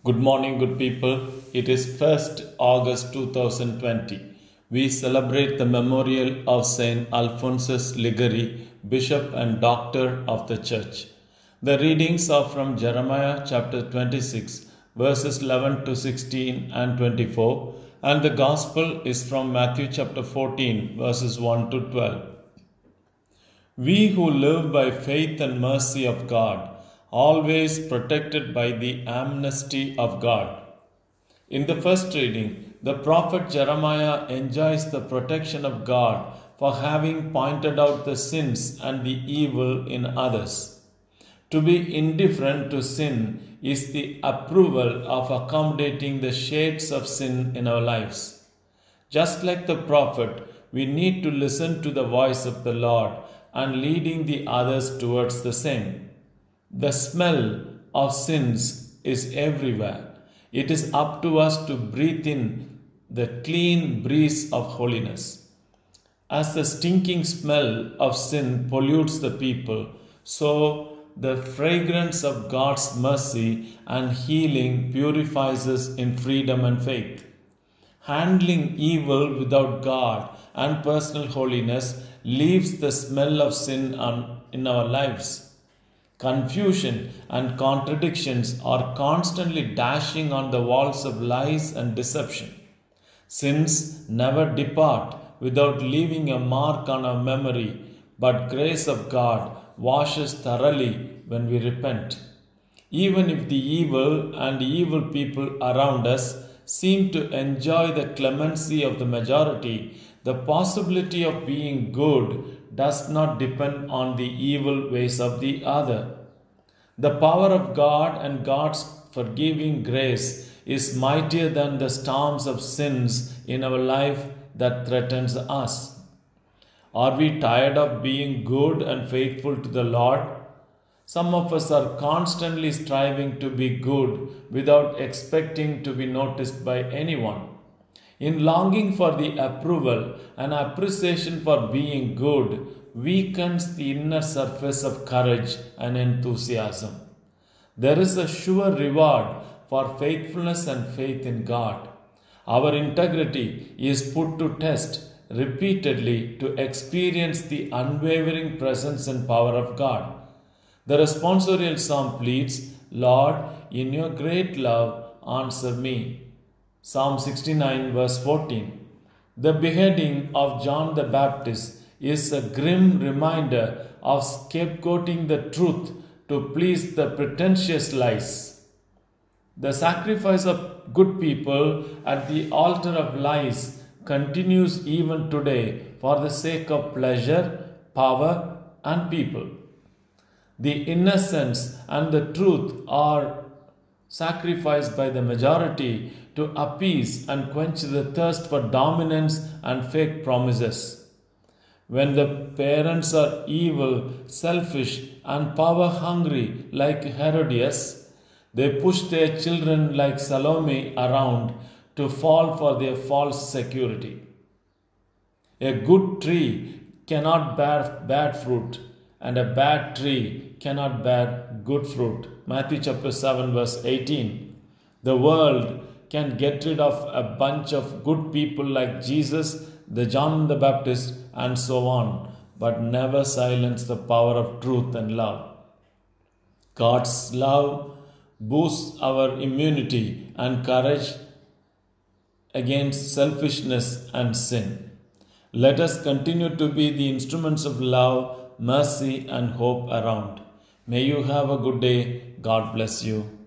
Good morning, good people. It is 1st August 2020. We celebrate the memorial of Saint Alphonsus Liguri, Bishop and Doctor of the Church. The readings are from Jeremiah chapter 26, verses 11 to 16 and 24, and the Gospel is from Matthew chapter 14, verses 1 to 12. We who live by faith and mercy of God, always protected by the amnesty of God. In the first reading, the prophet Jeremiah enjoys the protection of God for having pointed out the sins and the evil in others. To be indifferent to sin is the approval of accommodating the shades of sin in our lives. Just like the prophet, we need to listen to the voice of the Lord and leading the others towards the same. The smell of sins is everywhere. It is up to us to breathe in the clean breeze of holiness. As the stinking smell of sin pollutes the people, so the fragrance of God's mercy and healing purifies us in freedom and faith. Handling evil without God and personal holiness leaves the smell of sin in our lives. Confusion and contradictions are constantly dashing on the walls of lies and deception. Sins never depart without leaving a mark on our memory, but grace of God washes thoroughly when we repent. Even if the evil and evil people around us seem to enjoy the clemency of the majority, the possibility of being good does not depend on the evil ways of the other. The power of God and God's forgiving grace is mightier than the storms of sins in our life that threatens us. Are we tired of being good and faithful to the Lord? Some of us are constantly striving to be good without expecting to be noticed by anyone. In longing for the approval and appreciation for being good weakens the inner surface of courage and enthusiasm. There is a sure reward for faithfulness and faith in God. Our integrity is put to test repeatedly to experience the unwavering presence and power of God. The responsorial psalm pleads, Lord, in your great love, answer me. Psalm 69 verse 14. The beheading of John the Baptist is a grim reminder of scapegoating the truth to please the pretentious lies. The sacrifice of good people at the altar of lies continues even today for the sake of pleasure, power, and people. The innocence and the truth are sacrificed by the majority to appease and quench the thirst for dominance and fake promises. When the parents are evil, selfish, and power hungry like Herodias, they push their children like Salome around to fall for their false security. A good tree cannot bear bad fruit, and a bad tree cannot bear good fruit. Matthew chapter 7 verse 18. The world can get rid of a bunch of good people like Jesus, the John the Baptist, and so on, but never silence the power of truth and love. God's love boosts our immunity and courage against selfishness and sin. Let us continue to be the instruments of love, mercy, and hope around. May you have a good day. God bless you.